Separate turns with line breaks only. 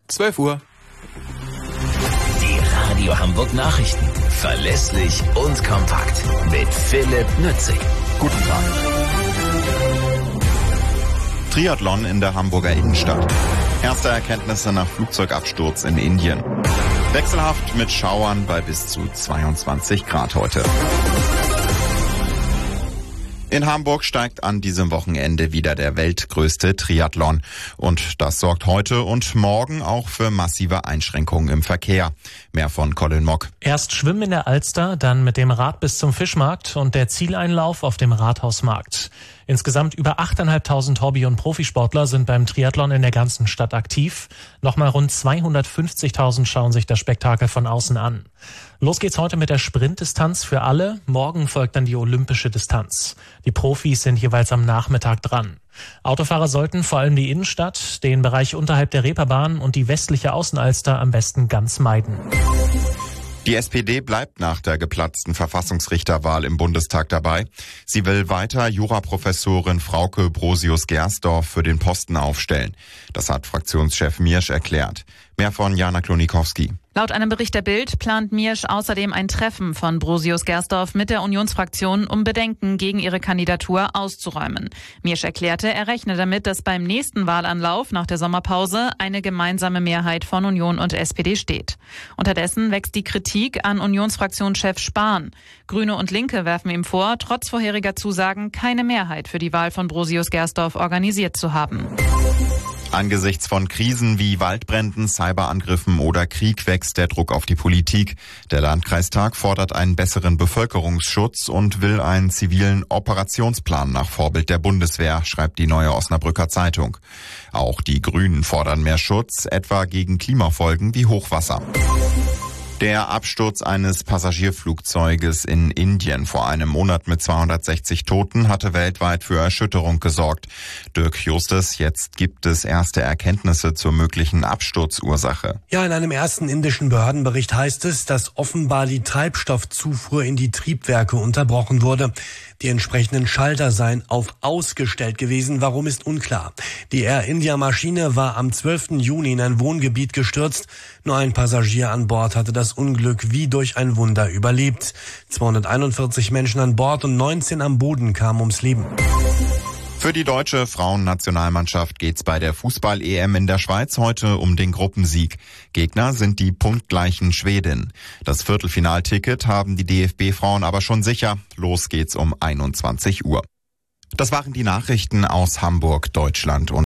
12 Uhr.
Die Radio Hamburg Nachrichten. Verlässlich und kompakt. Mit Philipp Nützig.
Guten Tag. Triathlon in der Hamburger Innenstadt. Erste Erkenntnisse nach Flugzeugabsturz in Indien. Wechselhaft mit Schauern bei bis zu 22 Grad heute. In Hamburg steigt an diesem Wochenende wieder der weltgrößte Triathlon. Und das sorgt heute und morgen auch für massive Einschränkungen im Verkehr. Mehr von Colin Mock.
Erst Schwimmen in der Alster, dann mit dem Rad bis zum Fischmarkt und der Zieleinlauf auf dem Rathausmarkt. Insgesamt über 8.500 Hobby- und Profisportler sind beim Triathlon in der ganzen Stadt aktiv. Nochmal rund 250.000 schauen sich das Spektakel von außen an. Los geht's heute mit der Sprintdistanz für alle. Morgen folgt dann die olympische Distanz. Die Profis sind jeweils am Nachmittag dran. Autofahrer sollten vor allem die Innenstadt, den Bereich unterhalb der Reeperbahn und die westliche Außenalster am besten ganz meiden.
Die SPD bleibt nach der geplatzten Verfassungsrichterwahl im Bundestag dabei. Sie will weiter Juraprofessorin Frauke Brosius-Gersdorf für den Posten aufstellen. Das hat Fraktionschef Miersch erklärt. Mehr von Jana Klonikowski.
Laut einem Bericht der Bild plant Miersch außerdem ein Treffen von Brosius-Gersdorf mit der Unionsfraktion, um Bedenken gegen ihre Kandidatur auszuräumen. Miersch erklärte, er rechne damit, dass beim nächsten Wahlanlauf nach der Sommerpause eine gemeinsame Mehrheit von Union und SPD steht. Unterdessen wächst die Kritik an Unionsfraktionschef Spahn. Grüne und Linke werfen ihm vor, trotz vorheriger Zusagen keine Mehrheit für die Wahl von Brosius-Gersdorf organisiert zu haben.
Angesichts von Krisen wie Waldbränden, Cyberangriffen oder Krieg wächst der Druck auf die Politik. Der Landkreistag fordert einen besseren Bevölkerungsschutz und will einen zivilen Operationsplan nach Vorbild der Bundeswehr, schreibt die Neue Osnabrücker Zeitung. Auch die Grünen fordern mehr Schutz, etwa gegen Klimafolgen wie Hochwasser. Der Absturz eines Passagierflugzeuges in Indien vor einem Monat mit 260 Toten hatte weltweit für Erschütterung gesorgt. Dirk Justus, jetzt gibt es erste Erkenntnisse zur möglichen Absturzursache.
Ja, in einem ersten indischen Behördenbericht heißt es, dass offenbar die Treibstoffzufuhr in die Triebwerke unterbrochen wurde. Die entsprechenden Schalter seien auf ausgestellt gewesen. Warum, ist unklar. Die Air India Maschine war am 12. Juni in ein Wohngebiet gestürzt. Nur ein Passagier an Bord hatte das Unglück wie durch ein Wunder überlebt. 241 Menschen an Bord und 19 am Boden kamen ums Leben.
Für die deutsche Frauennationalmannschaft geht's bei der Fußball-EM in der Schweiz heute um den Gruppensieg. Gegner sind die punktgleichen Schwedinnen. Das Viertelfinalticket haben die DFB-Frauen aber schon sicher. Los geht's um 21 Uhr. Das waren die Nachrichten aus Hamburg, Deutschland und